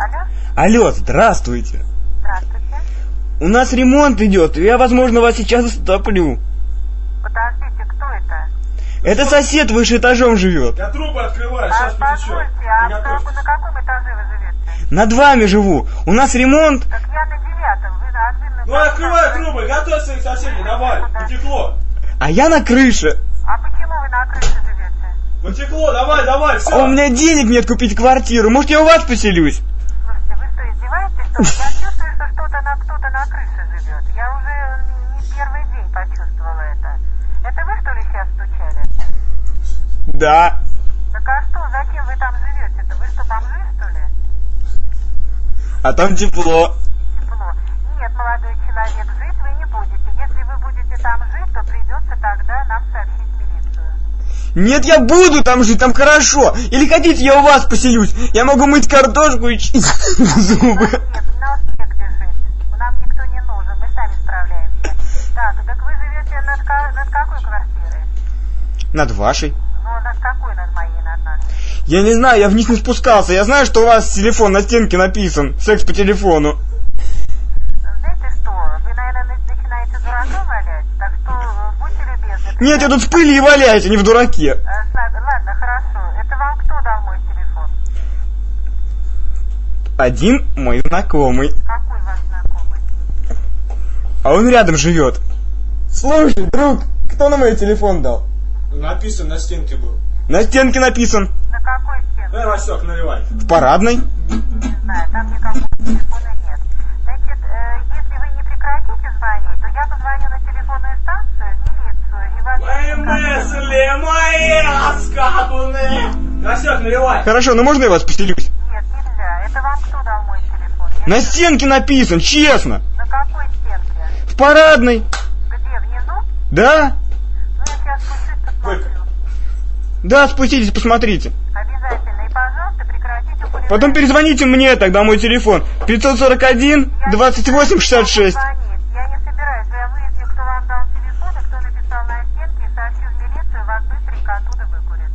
Алло, здравствуйте. Здравствуйте. У нас ремонт идет, и я, возможно, вас сейчас затоплю. Подождите, кто это? Это сосед выше этажом живет. Я трубы открываю, сейчас потечет. Позвольте, на каком этаже вы живете? Над вами живу. У нас ремонт. Так я на 9-м, вы на... Ну открывай трубы, готовь своих соседей, давай, потекло. А я на крыше. А почему вы на крыше живете? Потекло, давай, все. А у меня денег нет купить квартиру. Может, я у вас поселюсь? Слушайте, вы что, издеваетесь, что ли? Я чувствую, что кто-то на крыше живет. Я уже не первый день почувствовала это. Это вы, что ли, сейчас стучали? Да. Так а что, зачем вы там живете-то? Вы что, бомжи, что ли? А там тепло. Тепло. Нет, молодой человек, жить вы не будете. Если вы будете там жить, то придется тогда нам сообщить в милицию. Нет, я буду там жить, там хорошо. Или хотите, я у вас поселюсь? Я могу мыть картошку и чистить зубы. Нет, у нас негде жить. Нам никто не нужен, мы сами справляемся. Так вы живете над какой квартирой? Над вашей. Ну, над какой, над моей, над нашей? Я не знаю, я вниз не спускался. Я знаю, что у вас телефон на стенке написан. Секс по телефону. Знаете что, вы, наверное, начинаете дурака валять, так что будьте любезны. Нет, я тут в пыли и валяюсь, а не в дураке. Ладно, хорошо. Это вам кто дал мой телефон? Один мой знакомый. Какой ваш знакомый? А он рядом живет. Слушай, друг, кто на мой телефон дал? Написан на стенке был. На стенке написан. На какой стенке? Дай, Васек, наливай. В парадной. Не знаю, там никакого телефона нет. Значит, если вы не прекратите звонить, то я позвоню на телефонную станцию, в милицию, и вас... Мои мысли, мои раскапанные. Васек, наливай. Хорошо, но можно я вас поселюсь? Нет, нельзя. Это вам кто дал мой телефон? На стенке написан, честно. На какой стенке? В парадной. Где, внизу? Да? Ну, я сейчас спущусь, посмотрю. Да, спуститесь, посмотрите. Обязательно. И, пожалуйста, прекратите хулиганить. Потом перезвоните мне, тогда мой телефон. 541 28 66. Я не собираюсь. Я выясню, кто вам дал телефон и кто написал на стенке, и сообщу в милицию, вас быстренько оттуда выкурят.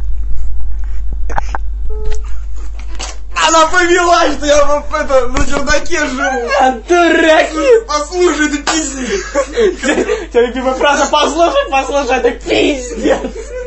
Она повела, что я на чердаке живу. Дураки! Послушай, это пиздец. Тебе просто послушай, это пиздец.